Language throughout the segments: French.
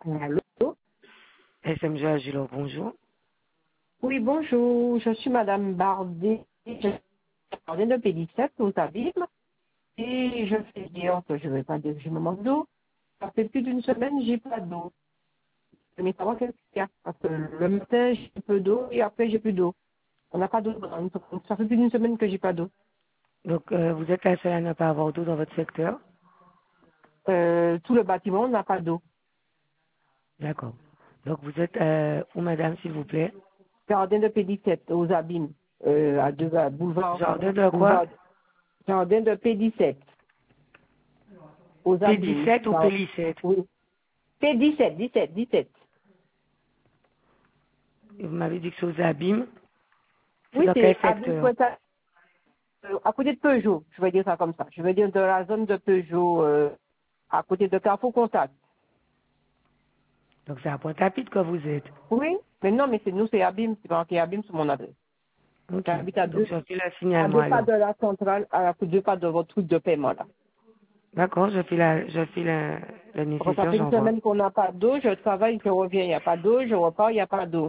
Allô? SMG Agilo, bonjour. Oui, bonjour. Je suis Madame Bardet. Je suis de Pédicette aux Abîmes. Et je fais dire que je ne vais pas dire que je me manque d'eau. Ça fait plus d'une semaine, j'ai pas d'eau. Je vais savoir qu'est-ce qu'il y a. Parce que le matin, j'ai un peu d'eau et après, j'ai plus d'eau. On n'a pas d'eau. Ça fait plus d'une semaine que j'ai pas d'eau. Donc, vous êtes la seule à ne pas avoir d'eau dans votre secteur. Tout le bâtiment n'a pas d'eau. D'accord. Donc, vous êtes où, madame, s'il vous plaît? Jardin de Pédicette aux Abîmes. À boulevard, Jardin de quoi? boulevard, Jardin de Pédicette aux Abîmes. P17 ou P17? Oui. P17, 17, 17. Vous m'avez dit que c'est aux abîmes. C'est Oui, dans quel c'est secteur? à côté de Peugeot, je vais dire ça comme ça. Je vais dire de la zone de Peugeot, à côté de Carrefour Contact. Donc, c'est à Pointe-à-Pitre que vous êtes. Oui, mais non, mais c'est nous, c'est Abîme, c'est marqué Abîme sur mon adresse. Ok. J'habite Donc, je fais le à signalement deux pas alors. de la centrale, à deux pas de votre truc de paiement, là. D'accord, je fais le Donc, ça nécessaire, fait une j'envoie. semaine qu'on n'a pas d'eau, je travaille, je reviens, il n'y a pas d'eau, je repars, il n'y a pas d'eau.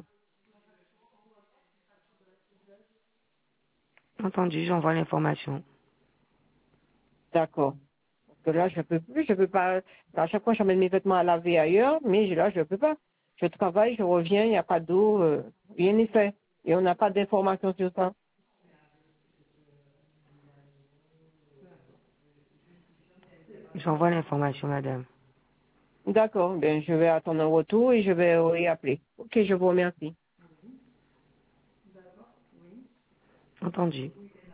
Entendu, j'envoie l'information. D'accord. Parce que là, je peux plus, je peux pas, à chaque fois, j'emmène mes vêtements à laver ailleurs, mais là, je peux pas. Je travaille, je reviens, il n'y a pas d'eau, rien n'est fait. Et on n'a pas d'informations sur ça. J'envoie l'information, madame. D'accord, ben, je vais attendre un retour et je vais réappeler. Ok, je vous remercie. Entendu.